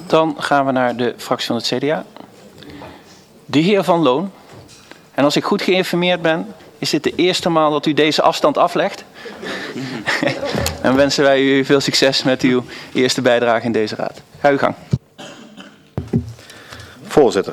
Dan gaan we naar de fractie van het CDA. De heer Van Loon. En als ik goed geïnformeerd ben, is dit de eerste maal dat u deze afstand aflegt. En wensen wij u veel succes met uw eerste bijdrage in deze raad. Ga uw gang. Voorzitter.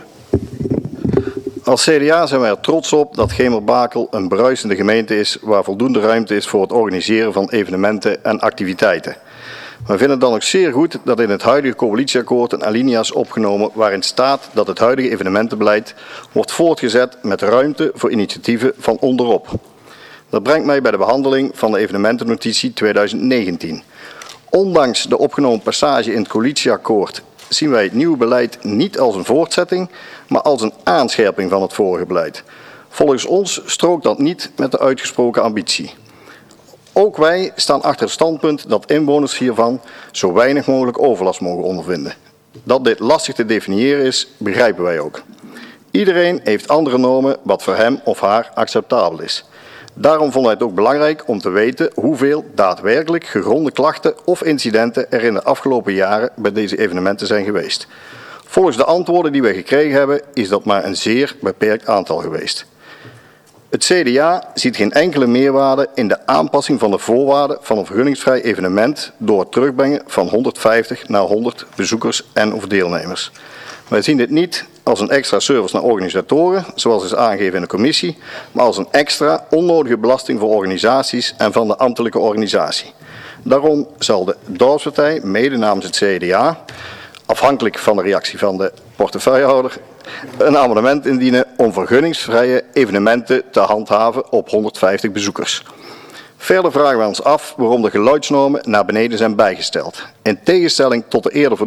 Als CDA zijn wij er trots op dat Gemert-Bakel een bruisende gemeente is waar voldoende ruimte is voor het organiseren van evenementen en activiteiten. We vinden het dan ook zeer goed dat in het huidige coalitieakkoord een alinea is opgenomen waarin staat dat het huidige evenementenbeleid wordt voortgezet met ruimte voor initiatieven van onderop. Dat brengt mij bij de behandeling van de evenementennotitie 2019. Ondanks de opgenomen passage in het coalitieakkoord zien wij het nieuwe beleid niet als een voortzetting, maar als een aanscherping van het vorige beleid. Volgens ons strookt dat niet met de uitgesproken ambitie. Ook wij staan achter het standpunt dat inwoners hiervan zo weinig mogelijk overlast mogen ondervinden. Dat dit lastig te definiëren is, begrijpen wij ook. Iedereen heeft andere normen wat voor hem of haar acceptabel is. Daarom vonden wij het ook belangrijk om te weten hoeveel daadwerkelijk gegronde klachten of incidenten er in de afgelopen jaren bij deze evenementen zijn geweest. Volgens de antwoorden die wij gekregen hebben is dat maar een zeer beperkt aantal geweest. Het CDA ziet geen enkele meerwaarde in de aanpassing van de voorwaarden van een vergunningsvrij evenement door het terugbrengen van 150 naar 100 bezoekers en of deelnemers. Wij zien dit niet als een extra service naar organisatoren, zoals is aangegeven in de commissie, maar als een extra onnodige belasting voor organisaties en van de ambtelijke organisatie. Daarom zal de dorpspartij, mede namens het CDA, afhankelijk van de reactie van de portefeuillehouder, een amendement indienen om vergunningsvrije evenementen te handhaven op 150 bezoekers. Verder vragen wij ons af waarom de geluidsnormen naar beneden zijn bijgesteld. In tegenstelling tot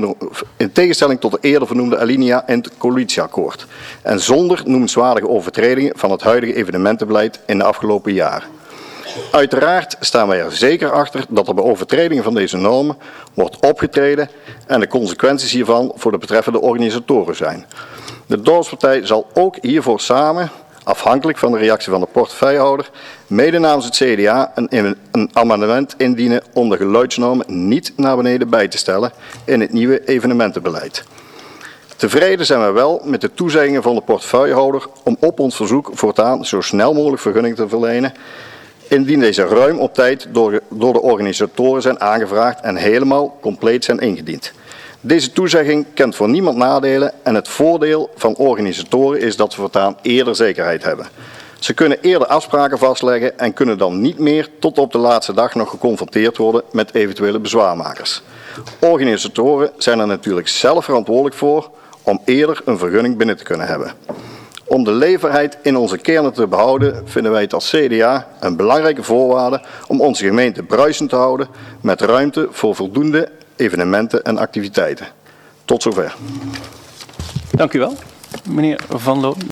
de eerder vernoemde alinea in het coalitieakkoord. En zonder noemenswaardige overtredingen van het huidige evenementenbeleid in de afgelopen jaren. Uiteraard staan wij er zeker achter dat er bij overtredingen van deze normen wordt opgetreden en de consequenties hiervan voor de betreffende organisatoren zijn. De dorpspartij zal ook hiervoor samen, afhankelijk van de reactie van de portefeuillehouder, mede namens het CDA een amendement indienen om de geluidsnormen niet naar beneden bij te stellen in het nieuwe evenementenbeleid. Tevreden zijn wij wel met de toezeggingen van de portefeuillehouder om op ons verzoek voortaan zo snel mogelijk vergunning te verlenen, indien deze ruim op tijd door de organisatoren zijn aangevraagd en helemaal compleet zijn ingediend. Deze toezegging kent voor niemand nadelen en het voordeel van organisatoren is dat ze voortaan eerder zekerheid hebben. Ze kunnen eerder afspraken vastleggen en kunnen dan niet meer tot op de laatste dag nog geconfronteerd worden met eventuele bezwaarmakers. Organisatoren zijn er natuurlijk zelf verantwoordelijk voor om eerder een vergunning binnen te kunnen hebben. Om de leefbaarheid in onze kernen te behouden vinden wij het als CDA een belangrijke voorwaarde om onze gemeente bruisend te houden met ruimte voor voldoende evenementen en activiteiten. Tot zover. Dank u wel, meneer Van Loon.